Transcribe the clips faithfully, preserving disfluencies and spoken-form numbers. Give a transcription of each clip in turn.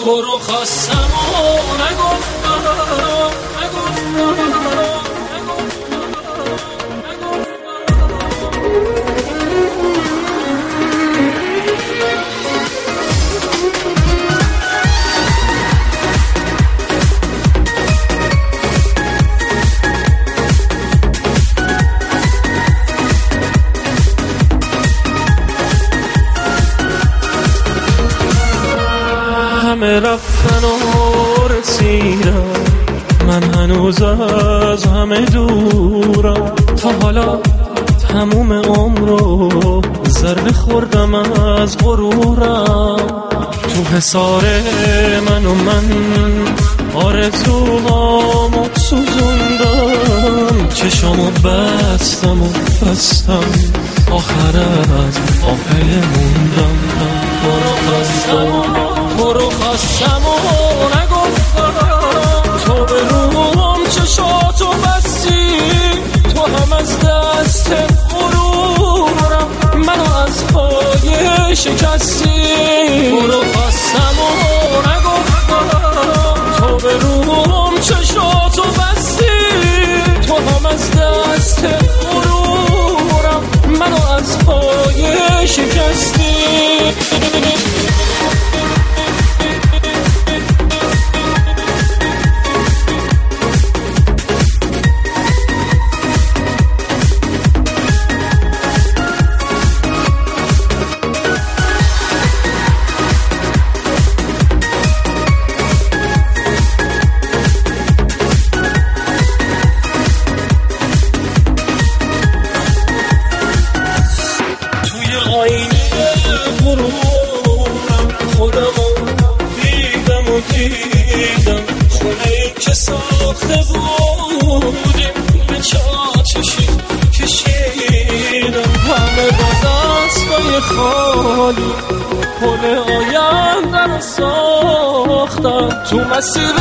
تو رو خواستم و نگفتم نگفتم همه رفتن و رسیدم، من هنوز از همه دورم. تا حالا تموم عمرو ضربه خوردم از غرورم. تو حصار من و من آرزوهامو سوزوندم، چشامو بستم و بستم، آخر از آخر موندم. برو خواستم تو رو خواستم و نگفتم، تو به روم چشاتو بستی، تو هم از دست غرورم منو از پای شکستی. تو رو خواستم و نگفتم، تو به روم چشاتو بستی، تو هم از دست غرورم منو از پای شکستی. دیدم خونه که ساخته بودیم، به چاتشی کشیدم، همه با دستای خالی پل آینده رو ساختم. تو مسیر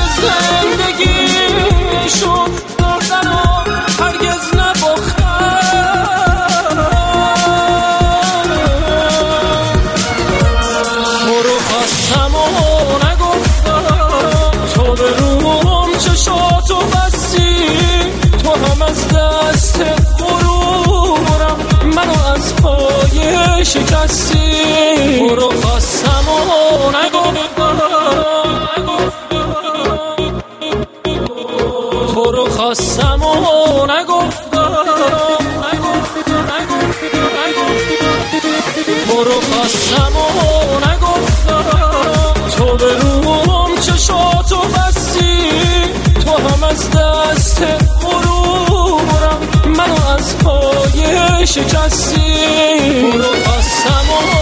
زندگیشون دردن و هرگز نباختم. تو رو خواستم و نگفتم، تو به روم چشاتو بستی، تو هم از دست غرورم منو از پای شکستی. تو رو خواستم و نگفتم، تو رو خواستم و نگفتم، تو رو خواستم و نگفتم، تو به روم چشاتو بستی، تو هم از دست غرورم منو از پای شکستی. تو رو خواستم و